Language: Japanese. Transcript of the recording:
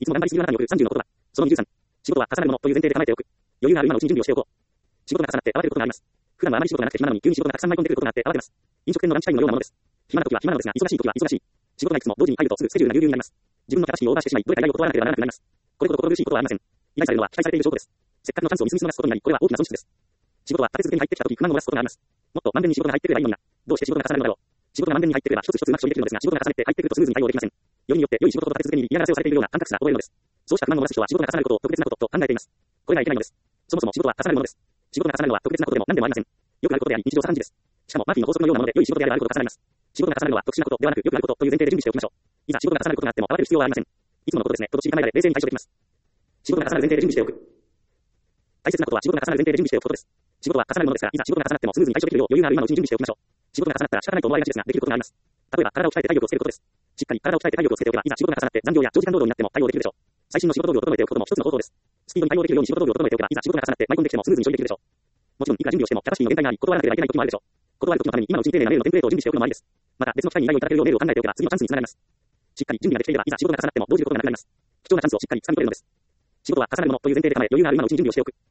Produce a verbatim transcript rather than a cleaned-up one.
いつも頑張りすぎるあなたによるさんじゅうの言葉。そのにじゅうさん。仕事は重なるものという前提で構えておく。余裕がある今のうちに準備をしておこう。仕事が重なって慌てることがあります。普段はあまり仕事がなくて暇なのに急に仕事がたくさん舞い込んでくることがあって慌てます。飲食店のランチタイムのようなものです。暇な時は暇なのですが、忙しい時は忙しい。仕事がいくつも同時に入るとすぐスケジュールがぎゅうぎゅうになります。自分のキャパシティをオーバーしてしまい、どれか依頼を断らなければならなくなります。これほど心苦しいことはありません。依頼されるのは期待されている証拠です。せっかくのチャンスをみすみす逃すことになり、これは大きな損失です。仕事は立て続けに入ってきた時不満を漏らすことがあります。もっとまんべんに仕事が入ってくればいいのにな。どうして仕事が重なるのだろう。仕事がまんべんに入ってくれば一つ一つうまく処理できるのですが、仕事が重ねて入ってくるとスムーズに対応できません。よりによって良い仕事と立て続けに嫌がらせをされているような感覚すら覚えるのです。そうした不満を漏らす人は仕事が重なることを特別なことと考えています。これがいけないのです。そもそも仕事は重なるものです。仕事が重なるのは特別なことでも何でもありません。よくあることであり、日常茶飯事です。しかもマーフィーの法則のようなもので良い仕事であればあるほど重なります。仕事が重なるのは特殊なことではなく、よくあることという前提で準備しておきましょう。いざ仕事が重なることがあっても慌てる必要はありません。いつものことですね、とどっしり考えで冷静に対処できます。仕事が重なる前提で準備しておく。大切なことは仕事が重なる前提で準備しておくことです。仕事は重なるものですが、いざ仕事が重なってもスムーズに対処できるよう余裕がある今のうちに準備しておきましょう。仕事が重なったら仕方ないと思われがちですが、できることがあります。例えば体を鍛えて体力をつけることです。しっかり体を鍛えて体力をつけておけば、いざ仕事が重なって残業や長時間労働になっても対応できるでしょう。最新の仕事道具を整えておくことも一つの方法です。スピードに対応できるように仕事道具を整えておけば、いざ仕事が重なって舞い込んできてもスムーズに処理できるでしょう。もちろんいくら準備をしてもキャパシティの限界があり、断らなければいけない時もあるでしょう。断る時のために今のうちに丁寧なメールのテンプレートを準備しておくのもありです。また別の機会に依頼をいただけるようメールを考えておけば次のチャンスにつながります。しっかり準備ができていれば、いざ仕事が重なっても動じることがなくなります。貴重なチャンスをしっかり掴み取れるのです。仕事は重なるものという前提で構え、余裕がある今のうちに準備をしておく。